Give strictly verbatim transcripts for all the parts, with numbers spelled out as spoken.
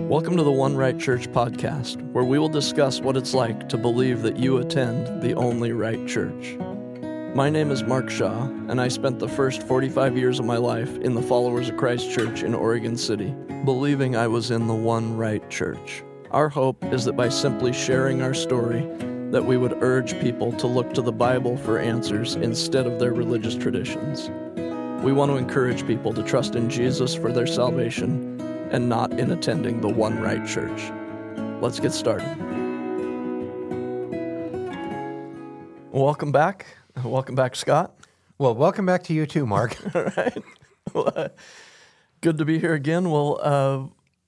Welcome to the One Right Church podcast, where we will discuss what it's like to believe that you attend the only right church. My name is Mark Shaw, and I spent the first forty-five years of my life in the Followers of Christ Church in Oregon City, believing I was in the one right church. Our hope is that by simply sharing our story, that we would urge people to look to the Bible for answers instead of their religious traditions. We want to encourage people to trust in Jesus for their salvation and not in attending the one right church. Let's get started. Welcome back. Welcome back, Scott. Well, welcome back to you too, Mark. All right. Well, uh, good to be here again. Well, uh,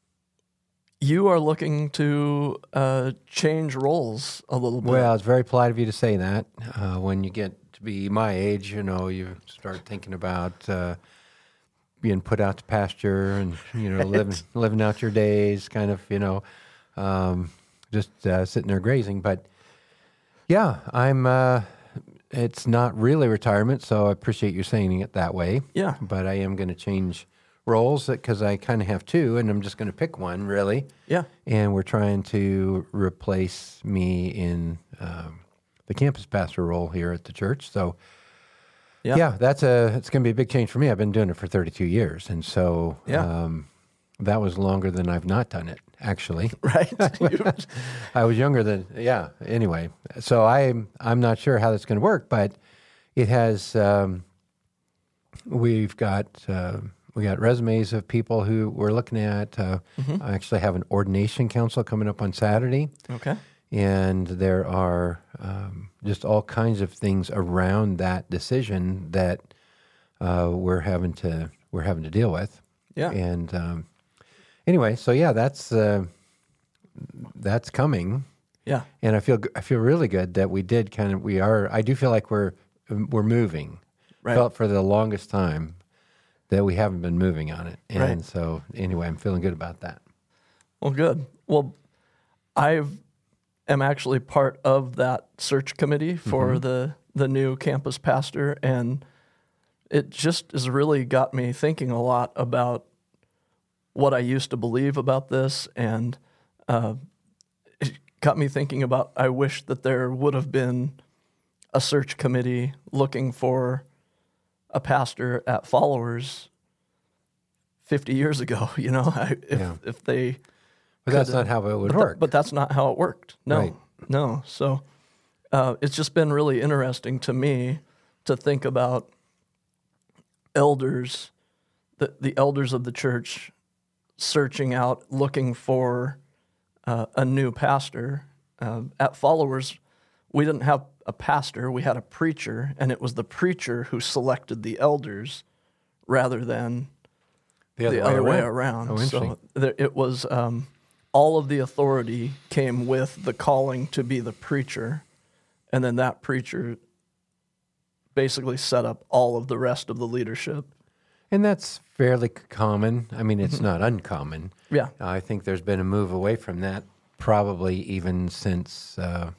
you are looking to uh, change roles a little bit. Well, it's very polite of you to say that. Uh, when you get to be my age, you know, you start thinking about uh, being put out to pasture and, you know, living living out your days, kind of, you know, um, just uh, sitting there grazing. But, yeah, I'm. Uh, it's not really retirement, so I appreciate you saying it that way. Yeah. But I am going to change roles because I kind of have two, and I'm just going to pick one, really. Yeah. And we're trying to replace me in um, the campus pastor role here at the church. So, yeah, yeah that's a it's going to be a big change for me. I've been doing it for thirty-two years, and so yeah. um, that was longer than I've not done it, actually. Right. I was younger than, yeah, anyway. So I'm, I'm not sure how that's going to work, but it has, um, we've got... Uh, We got resumes of people who we're looking at. Uh, mm-hmm. I actually have an ordination council coming up on Saturday. Okay. And there are um, just all kinds of things around that decision that uh, we're having to we're having to deal with. Yeah. And um, anyway, so yeah, that's uh, that's coming. Yeah. And I feel I feel really good that we did kind of we are. I do feel like we're we're moving. Right. Felt for the longest time that we haven't been moving on it. And right. so anyway, I'm feeling good about that. Well, good. Well, I am actually part of that search committee for mm-hmm. the, the new campus pastor, and it just has really got me thinking a lot about what I used to believe about this, and uh, it got me thinking about I wish that there would have been a search committee looking for a pastor at Followers fifty years ago, you know, I, if yeah. if they... But that's not how it would but work. That, but that's not how it worked. No, right. no. So uh, it's just been really interesting to me to think about elders, the, the elders of the church searching out, looking for uh, a new pastor. Uh, at Followers, we didn't have a pastor, we had a preacher, and it was the preacher who selected the elders rather than the other, the way, other around. way around. Oh, so there, it was um, all of the authority came with the calling to be the preacher, and then that preacher basically set up all of the rest of the leadership. And that's fairly common. I mean, it's mm-hmm. not uncommon. Yeah. I think there's been a move away from that probably even since... Uh,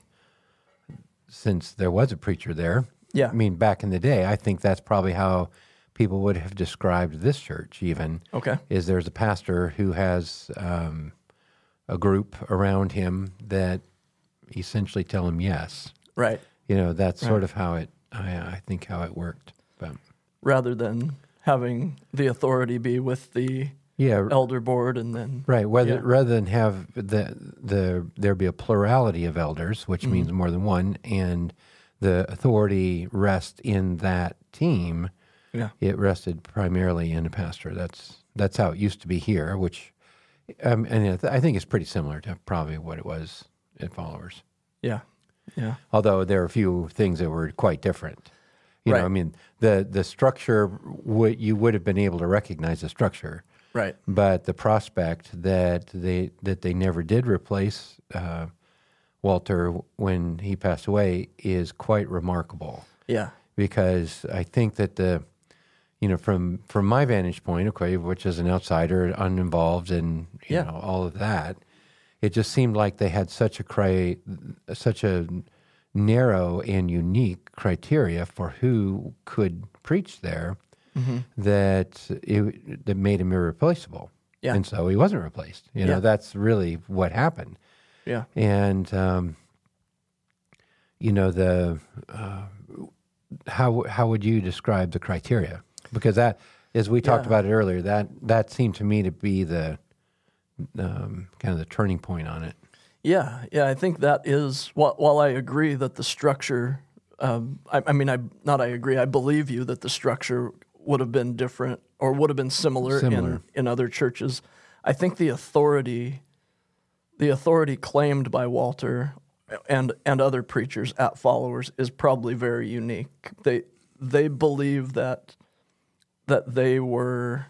since there was a preacher there. Yeah. I mean, back in the day, I think that's probably how people would have described this church even. Okay. Is there's a pastor who has um, a group around him that essentially tell him yes. Right. You know, that's right. sort of how it, I, I think how it worked. But rather than having the authority be with the yeah, elder board and then... Right, whether, yeah. rather than have the the there be a plurality of elders, which mm-hmm. means more than one, and the authority rest in that team, yeah. it rested primarily in a pastor. That's that's how it used to be here, which um, and I think it's pretty similar to probably what it was at Followers. Yeah, yeah. Although there are a few things that were quite different. You right. know, I mean, the, the structure, w- you would have been able to recognize the structure. Right. But the prospect that they that they never did replace uh, Walter when he passed away is quite remarkable. Yeah. Because I think that the, you know, from from my vantage point, okay, which is an outsider, uninvolved in you yeah. know all of that, it just seemed like they had such a cri- such a narrow and unique criteria for who could preach there. Mm-hmm. That it that made him irreplaceable. Yeah. And so he wasn't replaced. You know, Yeah. that's really what happened. Yeah. And, um, you know, the uh, how how would you describe the criteria? Because that, as we talked Yeah. about it earlier, that that seemed to me to be the um, kind of the turning point on it. Yeah, yeah, I think that is, while, while I agree that the structure, um, I, I mean, I not I agree, I believe you that the structure would have been different or would have been similar, Similar. in, in other churches. I think the authority, the authority claimed by Walter and and other preachers at Followers is probably very unique. They they believe that that they were,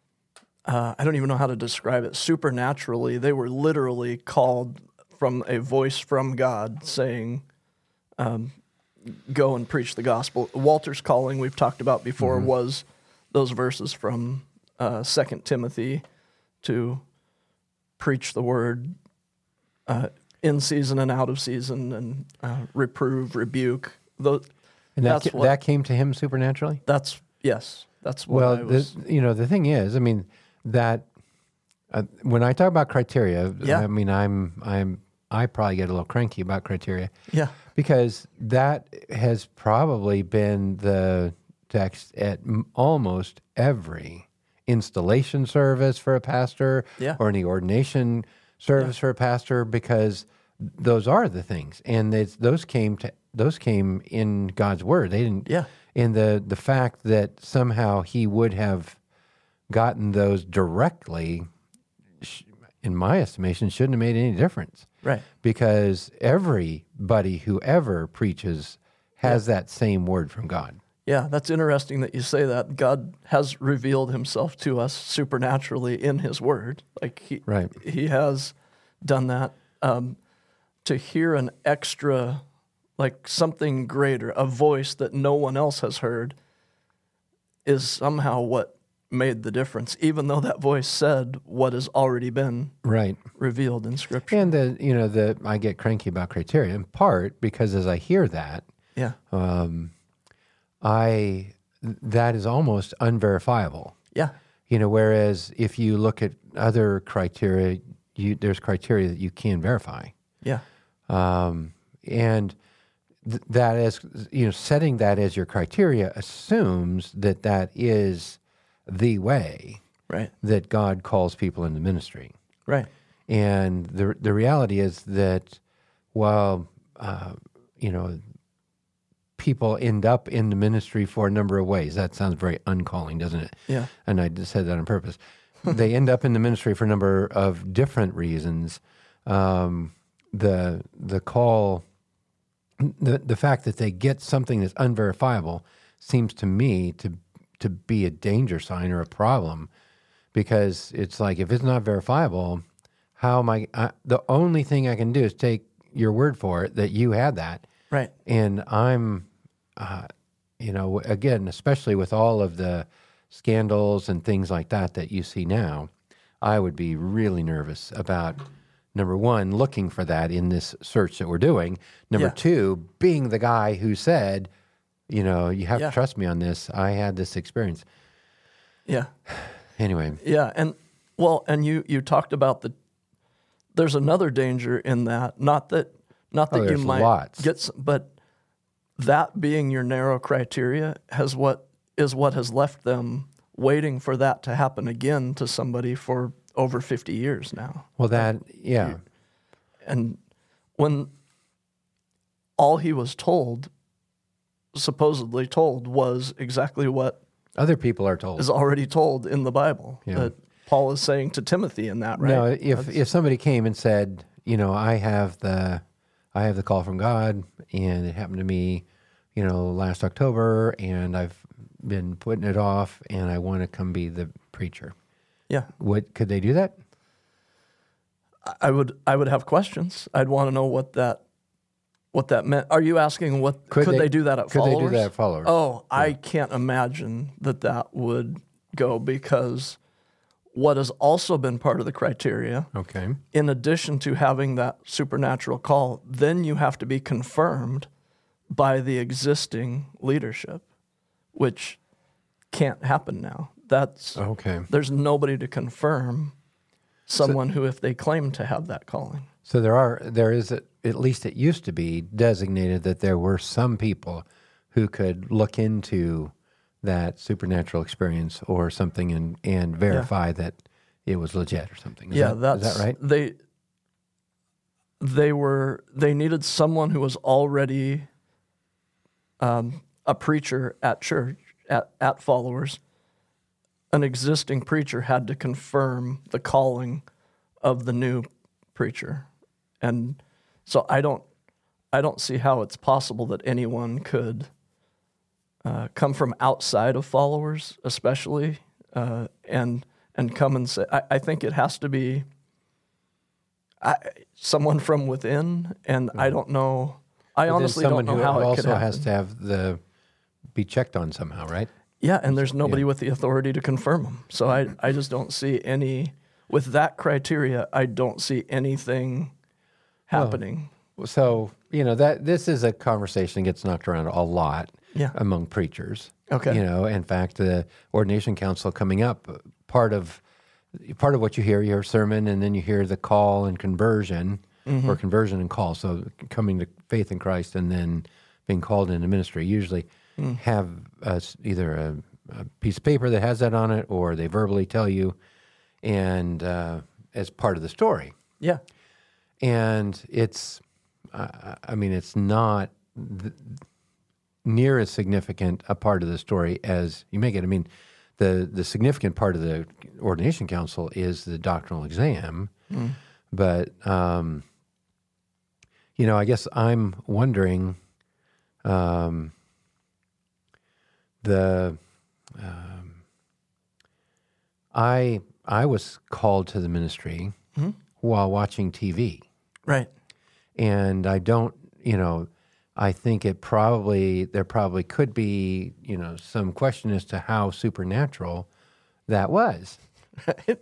uh, I don't even know how to describe it, supernaturally, they were literally called from a voice from God saying, um, go and preach the gospel. Walter's calling, we've talked about before, Mm-hmm. was those verses from uh, Second Timothy to preach the word uh, in season and out of season, and uh, reprove, rebuke. Those, And that that's ca- what, that came to him supernaturally? that's, yes, that's what Well, I was... the, you know, the thing is, I mean, that uh, when I talk about criteria, Yeah. I mean, I'm I'm I probably get a little cranky about criteria yeah, because that has probably been the text at m- almost every installation service for a pastor Yeah. or any ordination service for a pastor, because those are the things, and it's, those came to those came in God's word. They didn't. Yeah. And the the fact that somehow he would have gotten those directly, sh- in my estimation, shouldn't have made any difference. right. Because everybody who ever preaches has that same word from God. Yeah, that's interesting that you say that. God has revealed himself to us supernaturally in his word. Like he, Right. he has done that. Um, to hear an extra, like something greater, a voice that no one else has heard, is somehow what made the difference, even though that voice said what has already been Right. revealed in Scripture. And the you know the I get cranky about criteria in part because as I hear that, yeah, I that is almost unverifiable. yeah, You know, whereas if you look at other criteria, you, there's criteria that you can verify. yeah, Um, and th- that is, you know, setting that as your criteria assumes that that is the way right, that God calls people into ministry. right, And the the reality is that while, uh, you know, people end up in the ministry for a number of ways, that sounds very uncalling, doesn't it? yeah, And I just said that on purpose. They end up in the ministry for a number of different reasons. Um, the the call, the the fact that they get something that's unverifiable seems to me to to be a danger sign or a problem, because it's like, if it's not verifiable, how am I? I the only thing I can do is take your word for it that you had that. right, And I'm, uh, you know, again, especially with all of the scandals and things like that that you see now, I would be really nervous about, number one, looking for that in this search that we're doing. Number Yeah. two, being the guy who said, you know, you have Yeah. to trust me on this. I had this experience. yeah. Anyway, Yeah, and well, and you you talked about the. There's another danger in that. Not that not that Oh, you there's might lots. get, some, but that being your narrow criteria has what is what has left them waiting for that to happen again to somebody for over fifty years now. well, that, yeah. And when all he was told, supposedly told, was exactly what Other people are told. is already told in the Bible. Yeah. That Paul is saying to Timothy in that, right? No, if That's- if somebody came and said, you know, I have the I have the call from God, and it happened to me, you know, last October, and I've been putting it off, and I want to come be the preacher. yeah, What could they do that? I would I would have questions. I'd want to know what that what that meant. Are you asking what could, Could they, they- do that at could they do followers? that at followers? Oh, I can't imagine that that would go, because what has also been part of the criteria, Okay. in addition to having that supernatural call, then you have to be confirmed by the existing leadership, which can't happen now. That's Okay. there's nobody to confirm someone so, who, if they claim to have that calling. So there are, there is, a, at least it used to be designated that there were some people who could look into that supernatural experience or something and, and verify yeah. that it was legit or something. Is yeah, that, that's, is that right? They, they were, they needed someone who was already um, a preacher at church, at, at Followers. An existing preacher had to confirm the calling of the new preacher. And so I don't, I don't see how it's possible that anyone could uh, come from outside of Followers, especially, uh, and and come and say. I, I think it has to be I, someone from within, and mm-hmm. I don't know. I but honestly don't know how it could happen. Also has to have the be checked on somehow, right? Yeah, and there's nobody yeah. with the authority to confirm them. So I, I just don't see any with that criteria. I don't see anything happening. Well, so you know that this is a conversation that gets knocked around a lot yeah. among preachers. Okay, you know, in fact, the ordination council coming up, part of part of what you hear, you hear sermon, and then you hear the call and conversion, mm-hmm. or conversion and call. So coming to faith in Christ and then being called into ministry. Usually mm. have a, either a, a piece of paper that has that on it, or they verbally tell you, and uh, as part of the story. Yeah. And it's, uh, I mean, it's not th- near as significant a part of the story as you make it. I mean, the, the significant part of the ordination council is the doctrinal exam. Mm. But, um, you know, I guess I'm wondering, um, the, um, I, I was called to the ministry mm-hmm. while watching T V. Right. And I don't, you know, I think it probably, there probably could be, you know, some question as to how supernatural that was. Right.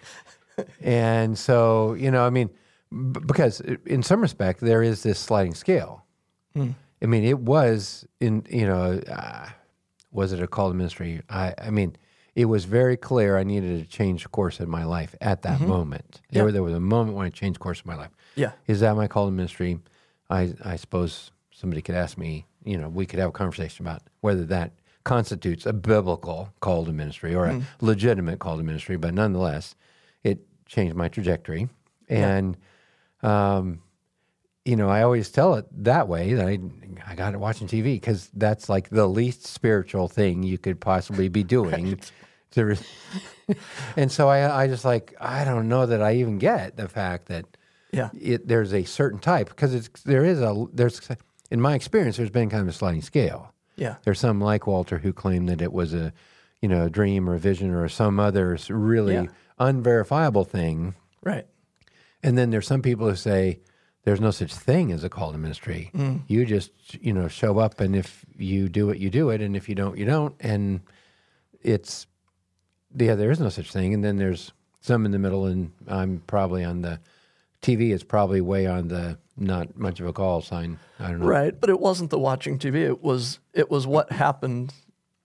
And so, you know, I mean, b- because in some respect, there is this sliding scale. Mm. I mean, it was in, you know, uh, was it a call to ministry? I, I mean, it was very clear I needed to change course in my life at that mm-hmm. moment. Yeah. There, there was a moment when I changed course in my life. Yeah. Is that my call to ministry? I, I suppose somebody could ask me, you know, we could have a conversation about whether that constitutes a biblical call to ministry or mm. a legitimate call to ministry, but nonetheless, it changed my trajectory. And, yeah. um, you know, I always tell it that way, that I, I got it watching T V, because that's like the least spiritual thing you could possibly be doing. Right. to re- and so I, I just like, I don't know that I even get the fact that yeah. it, there's a certain type, because it's, there is a, there's, in my experience, there's been kind of a sliding scale. Yeah. There's some like Walter who claim that it was a, you know, a dream or a vision or some other really yeah. unverifiable thing. Right. And then there's some people who say there's no such thing as a call to ministry. Mm. You just, you know, show up, and if you do it, you do it, and if you don't, you don't. And it's, yeah, there is no such thing. And then there's some in the middle, and I'm probably on the, T V is probably way on the not much of a call sign. I don't know. Right, but it wasn't the watching T V. It was it was what happened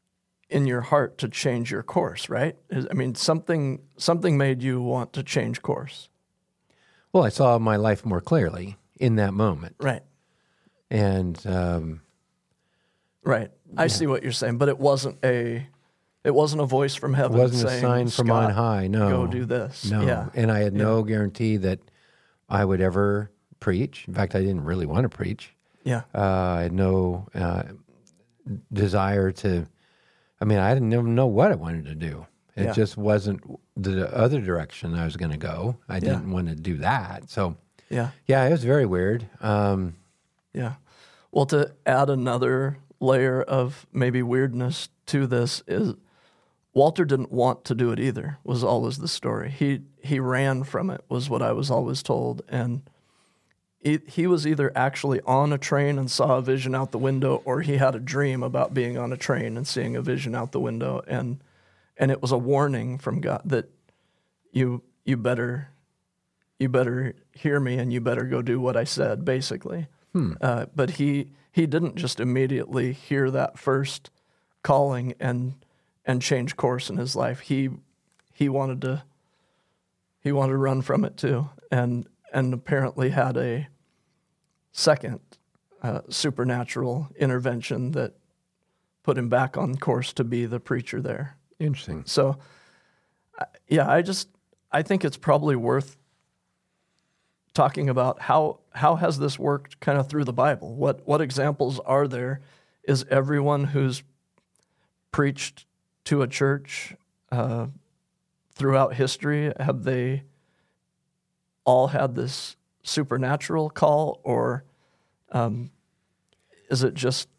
in your heart to change your course, right? I mean, something something made you want to change course. Well, I saw my life more clearly in that moment. Right. And um, right. I yeah. see what you're saying, but it wasn't a it wasn't a voice from heaven. It wasn't saying, a sign from on high. No. Go do this. No. Yeah. And I had yeah. no guarantee that I would ever preach. In fact, I didn't really want to preach. Yeah. Uh, I had no uh, desire to, I mean, I didn't even know what I wanted to do. It yeah. just wasn't the other direction I was going to go. I didn't yeah. want to do that. So, yeah. Yeah, it was very weird. Um, yeah. Well, to add another layer of maybe weirdness to this is Walter didn't want to do it either, was always the story. He he ran from it, was what I was always told. And he, he was either actually on a train and saw a vision out the window, or he had a dream about being on a train and seeing a vision out the window. And and it was a warning from God that you you better you better hear me and you better go do what I said, basically. Hmm. Uh, but he he didn't just immediately hear that first calling and and change course in his life. He he wanted to he wanted to run from it too, and and apparently had a second uh, supernatural intervention that put him back on course to be the preacher there. Interesting. So, yeah, I just I think it's probably worth talking about how how has this worked kind of through the Bible. What what examples are there? Is everyone who's preached to a church uh, throughout history, have they all had this supernatural call, or um, is it just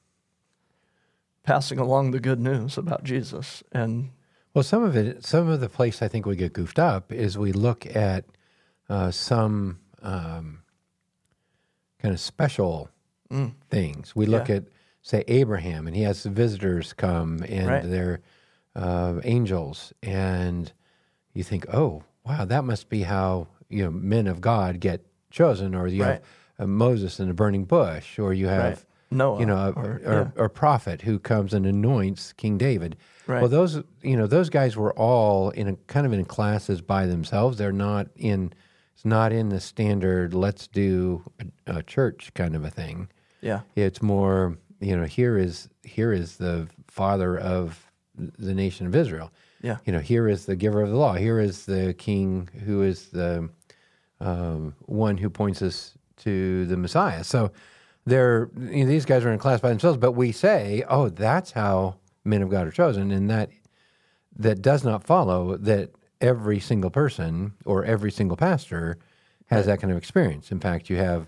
passing along the good news about Jesus? And well, some of it, some of the place I think we get goofed up is we look at uh, some um, kind of special mm. things. We look yeah. at, say, Abraham, and he has the visitors come, and right. they're uh, angels, and you think, oh, wow, that must be how, you know, men of God get chosen, or you right. have uh, Moses in the burning bush, or you have right. Noah, you know, a, or, or, yeah. or a prophet who comes and anoints King David. Right. Well, those you know those guys were all in a kind of in classes by themselves. They're not in it's not in the standard let's do a, a church kind of a thing. Yeah, it's more, you know, here is here is the father of the nation of Israel. Yeah, you know, here is the giver of the law. Here is the king who is the um, one who points us to the Messiah. So they're you know, these guys are in a class by themselves. But we say, oh, that's how men of God are chosen, and that that does not follow that every single person or every single pastor has that kind of experience. In fact, you have,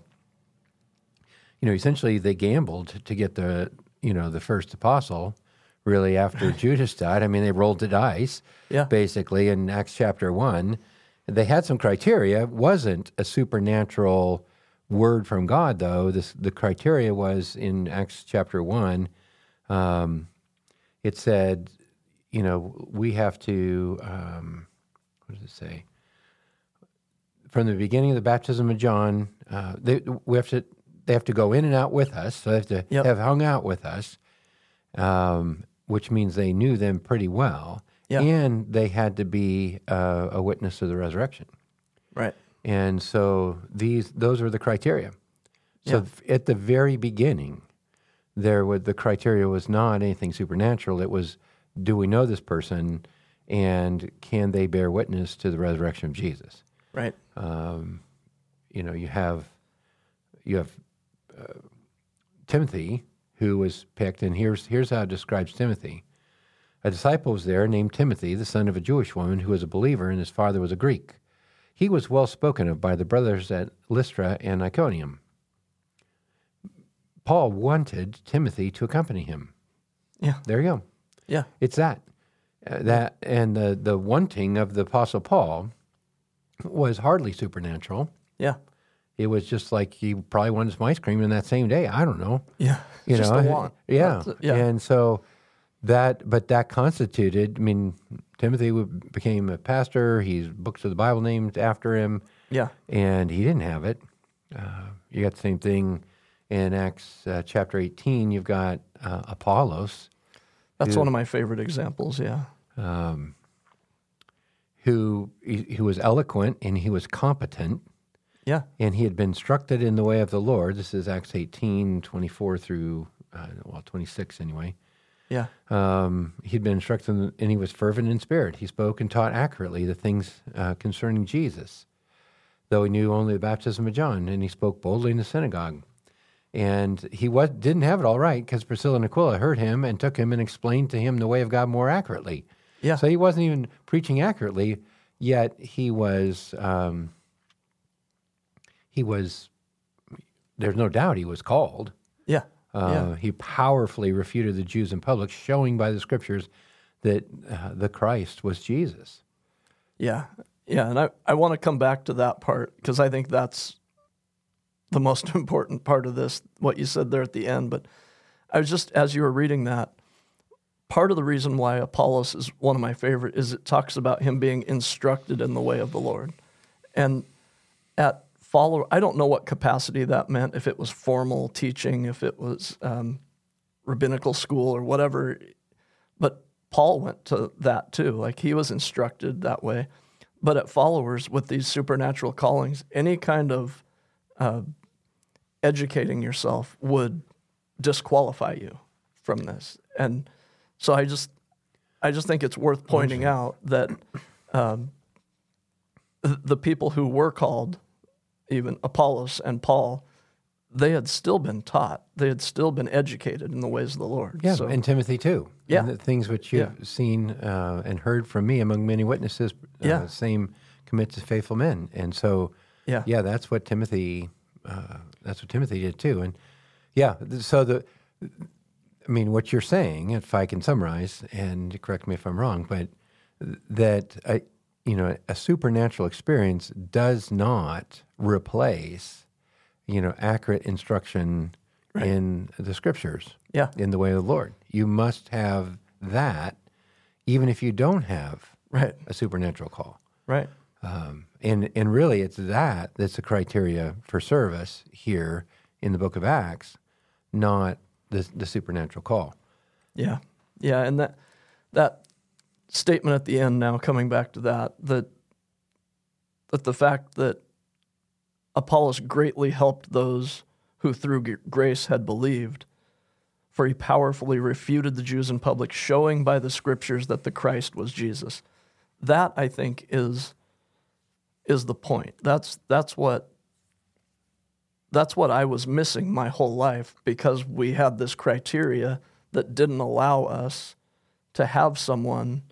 you know, essentially they gambled to get the, you know, the first apostle really after Judas died. I mean, they rolled the dice, yeah. basically, in Acts chapter one. They had some criteria. It wasn't a supernatural word from God, though. This, the criteria was in Acts chapter one, um, it said, you know, we have to, um, what does it say? From the beginning of the baptism of John, uh, they we have to they have to go in and out with us. So they have to yep. have hung out with us, um, which means they knew them pretty well, yeah. and they had to be uh, a witness of the resurrection. Right. And so these those are the criteria. So yeah. at the very beginning, there was the criteria was not anything supernatural. It was, do we know this person, and can they bear witness to the resurrection of Jesus? Right. Um, you know, you have you have uh, Timothy, who was picked, and here's here's how it describes Timothy. A disciple was there named Timothy, the son of a Jewish woman who was a believer, and his father was a Greek. He was well spoken of by the brothers at Lystra and Iconium. Paul wanted Timothy to accompany him. Yeah. There you go. Yeah. It's that. Uh, that and the, the wanting of the Apostle Paul was hardly supernatural. Yeah. It was just like he probably wanted some ice cream in that same day. I don't know. Yeah. You just know, a want. Yeah. yeah. And so that, but that constituted, I mean, Timothy became a pastor. He's books of the Bible named after him. Yeah. And he didn't have it. Uh, you got the same thing in Acts uh, chapter eighteen. You've got uh, Apollos. That's who, one of my favorite examples, yeah. Um, who he was eloquent and he was competent. Yeah. And he had been instructed in the way of the Lord. This is Acts eighteen, twenty-four through, uh, well, twenty-six anyway. Yeah. Um, he'd been instructed, in, and he was fervent in spirit. He spoke and taught accurately the things uh, concerning Jesus, though he knew only the baptism of John, and he spoke boldly in the synagogue. And he was, didn't have it all right, because Priscilla and Aquila heard him and took him and explained to him the way of God more accurately. Yeah. So he wasn't even preaching accurately, yet he was, um, he was, there's no doubt he was called. Yeah. Uh, yeah. He powerfully refuted the Jews in public, showing by the scriptures that uh, the Christ was Jesus. Yeah. Yeah. And I, I want to come back to that part, because I think that's the most important part of this, what you said there at the end. But I was just, as you were reading that, part of the reason why Apollos is one of my favorite is it talks about him being instructed in the way of the Lord. And at follow, I don't know what capacity that meant, if it was formal teaching, if it was um, rabbinical school or whatever, but Paul went to that too. Like, he was instructed that way. but at Followers, with these supernatural callings, any kind of uh, educating yourself would disqualify you from this. And so I just, I just think it's worth pointing out that um, th- the people who were called, even Apollos and Paul, they had still been taught. They had still been educated in the ways of the Lord. Yeah, so, and Timothy too. Yeah. And the things which you've Yeah. seen uh, and heard from me among many witnesses, uh, Yeah. same commit to faithful men. And so, yeah, yeah, that's what Timothy, uh, that's what Timothy did too. And yeah, th- so the, I mean, what you're saying, if I can summarize, and correct me if I'm wrong, but that a, you know, a supernatural experience does not replace, you know, accurate instruction Right. in the scriptures, yeah, in the way of the Lord. You must have that, even if you don't have right, a supernatural call. right, Um, and and really, it's that that's the criteria for service here in the Book of Acts, not the the supernatural call. yeah, yeah. And that that statement at the end, now coming back to that, that that the fact that Apollos greatly helped those who through g- grace had believed, for he powerfully refuted the Jews in public, showing by the scriptures that the Christ was Jesus. That, I think, is is the point. That's that's what that's what I was missing my whole life, because we had this criteria that didn't allow us to have someone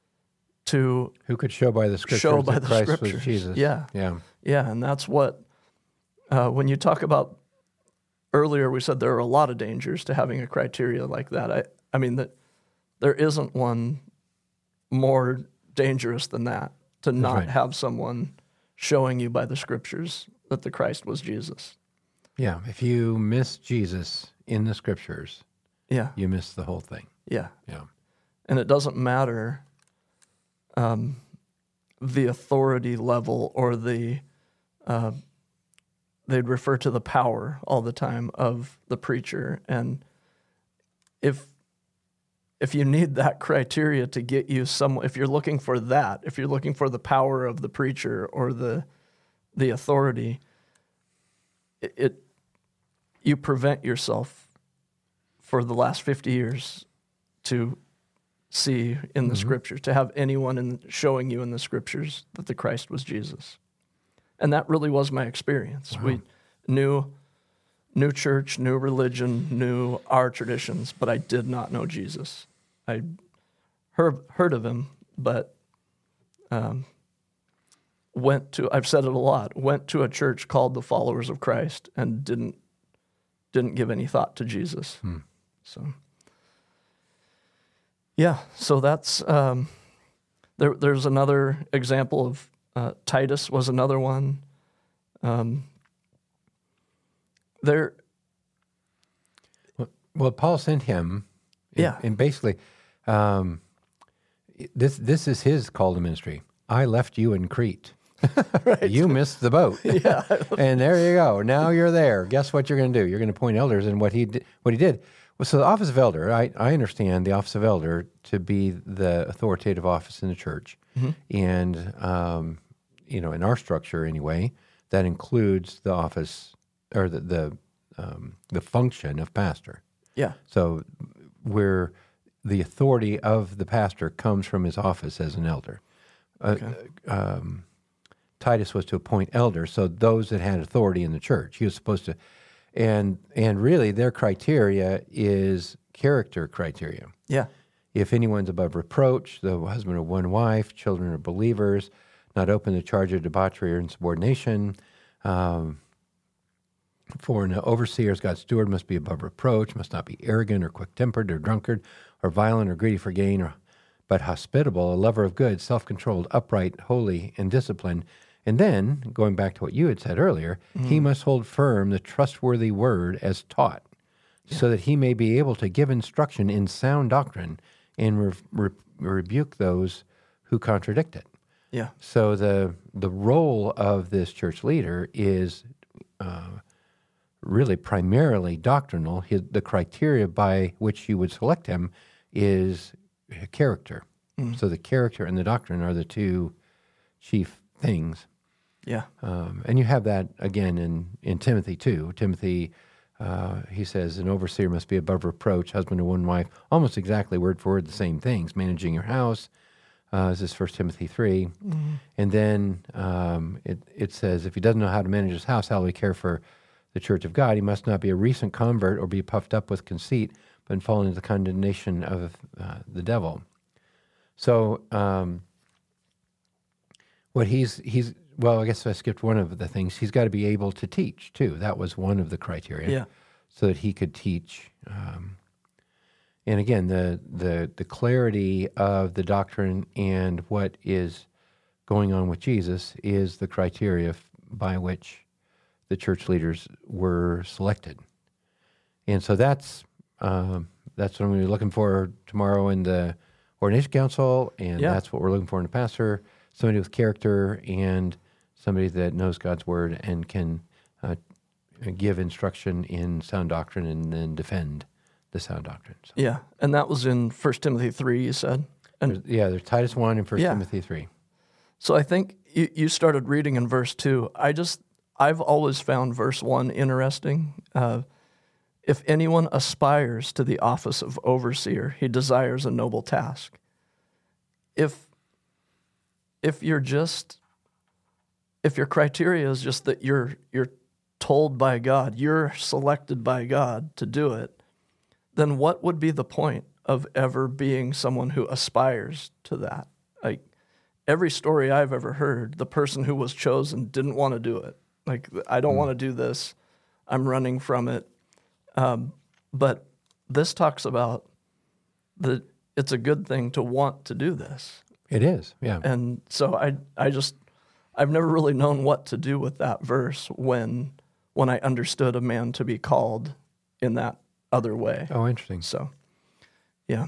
to Who could show by the scriptures show by that the Christ scriptures. was Jesus? Yeah. yeah, Yeah, and that's what, uh, when you talk about, earlier we said there are a lot of dangers to having a criteria like that. I, I mean, that there isn't one more dangerous than that, to not right. have someone showing you by the scriptures that the Christ was Jesus. yeah. If you miss Jesus in the scriptures, Yeah, you miss the whole thing. yeah. Yeah, And it doesn't matter um, the authority level or the, uh, they'd refer to the power all the time of the preacher. And if if you need that criteria to get you some, if you're looking for that, if you're looking for the power of the preacher or the the authority, it, it you prevent yourself for the last fifty years to see in the scriptures, to have anyone in showing you in the scriptures that the Christ was Jesus. And that really was my experience. Wow. We knew knew church, knew religion, knew our traditions, but I did not know Jesus. I heard heard of him, but um, went to, I've said it a lot, went to a church called the Followers of Christ and didn't didn't give any thought to Jesus. Hmm. So, yeah, so that's, um, there. there's another example of, uh, Titus was another one. Um, there, Well, Paul sent him. And, Yeah. and basically, um, this this is his call to ministry. I left you in Crete. right. You missed the boat. Yeah. And there you go. Now you're there. Guess what you're going to do? You're going to appoint elders. And what he did, what he did was, so the office of elder, I, I understand the office of elder to be the authoritative office in the church. Mm-hmm. And, um, you know, in our structure anyway, that includes the office or the, the, um, the function of pastor. Yeah. So where the authority of the pastor comes from his office as an elder. Okay. Uh, um, Titus was to appoint elders, so those that had authority in the church. He was supposed to, and and really their criteria is character criteria. Yeah. If anyone's above reproach, the husband of one wife, children of believers, not open to charge of debauchery or insubordination. Um, for an overseer as God's steward must be above reproach, must not be arrogant or quick-tempered or drunkard or violent or greedy for gain, or, but hospitable, a lover of good, self-controlled, upright, holy, and disciplined. And then, going back to what you had said earlier, mm. he must hold firm the trustworthy word as taught, yeah. so that he may be able to give instruction in sound doctrine and re- re- rebuke those who contradict it. Yeah. So the the role of this church leader is uh, really primarily doctrinal. His, the criteria by which you would select him is character. Mm. So the character and the doctrine are the two chief things. Yeah. Um, and you have that, again, in, in Timothy, too. Timothy, uh, he says, an overseer must be above reproach, husband to one wife, almost exactly word for word the same things, managing your house. Uh, this is First Timothy three. Mm-hmm. And then um, it, it says, if he doesn't know how to manage his house, how will he care for the church of God? He must not be a recent convert or be puffed up with conceit, but fall into the condemnation of uh, the devil. So um, what he's, he's, well, I guess I skipped one of the things. He's got to be able to teach, too. That was one of the criteria. Yeah. So that he could teach. Um, and again, the, the the clarity of the doctrine and what is going on with Jesus is the criteria f- by which the church leaders were selected. And so that's um, that's what I'm going to be looking for tomorrow in the Ordination Council, and yeah. that's what we're looking for in a pastor, somebody with character and somebody that knows God's Word and can uh, give instruction in sound doctrine and then defend the sound doctrine. So. Yeah, and that was in First Timothy three, you said? And there's, yeah, there's Titus one and First yeah. Timothy three. So I think you, you started reading in verse two. I just, I've always found verse one interesting. Uh, if anyone aspires to the office of overseer, he desires a noble task. If, if you're just, if your criteria is just that you're you're told by God, you're selected by God to do it, then what would be the point of ever being someone who aspires to that? Like, every story I've ever heard, the person who was chosen didn't want to do it. Like, I don't mm. want to do this. I'm running from it. Um, but this talks about that it's a good thing to want to do this. It is, yeah. And so I, I just, I've never really known what to do with that verse when, when I understood a man to be called in that other way. Oh, interesting. So, yeah.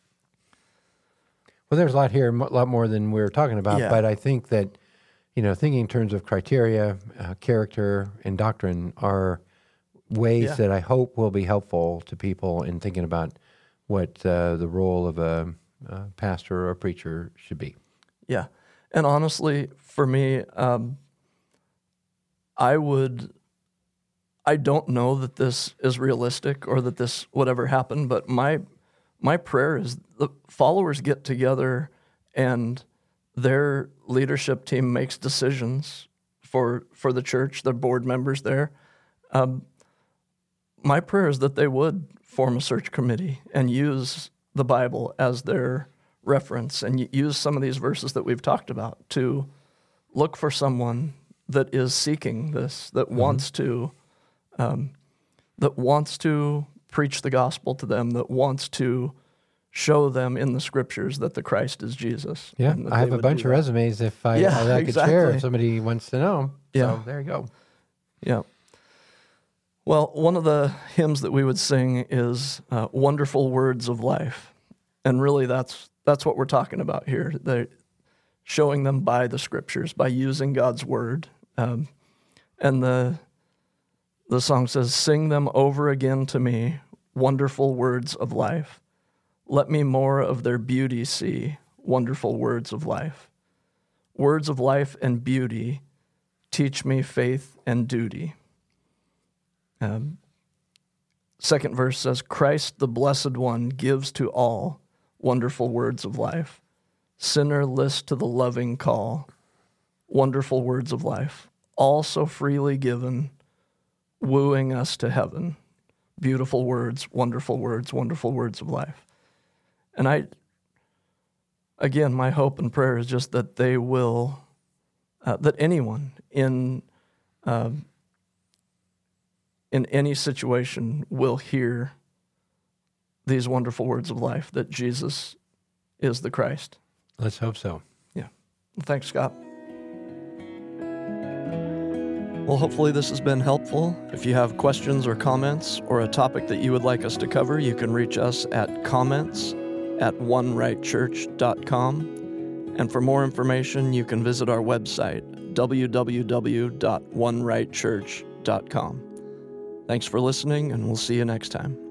Well, there's a lot here, a lot more than we were talking about, yeah. but I think that, you know, thinking in terms of criteria, uh, character, and doctrine are ways yeah. that I hope will be helpful to people in thinking about what uh, the role of a, a pastor or a preacher should be. Yeah. And honestly, for me, um, I would... I don't know that this is realistic or that this would ever happen, but my my prayer is the followers get together and their leadership team makes decisions for for the church, the board members there. Um, my prayer is that they would form a search committee and use the Bible as their reference and use some of these verses that we've talked about to look for someone that is seeking this, that mm-hmm. wants to Um, that wants to preach the gospel to them, that wants to show them in the scriptures that the Christ is Jesus. Yeah, I have a bunch of resumes if I, yeah, I, I could exactly. share if somebody wants to know. Yeah. So there you go. Yeah. Well, one of the hymns that we would sing is uh, Wonderful Words of Life. And really that's that's what we're talking about here. They're showing them by the scriptures, by using God's word. Um, and the... The song says, sing them over again to me, wonderful words of life. Let me more of their beauty see, wonderful words of life. Words of life and beauty, teach me faith and duty. Um, second verse says, Christ the Blessed One gives to all wonderful words of life. Sinner, list to the loving call, wonderful words of life. All so freely given, wooing us to heaven. Beautiful words, wonderful words, wonderful words of life. And I, again, my hope and prayer is just that they will, uh, that anyone in uh, in any situation will hear these wonderful words of life, that Jesus is the Christ. Let's hope so. Yeah. Thanks, Scott. Well, hopefully this has been helpful. If you have questions or comments or a topic that you would like us to cover, you can reach us at comments at one right church dot com. And for more information, you can visit our website, w w w dot one right church dot com. Thanks for listening, and we'll see you next time.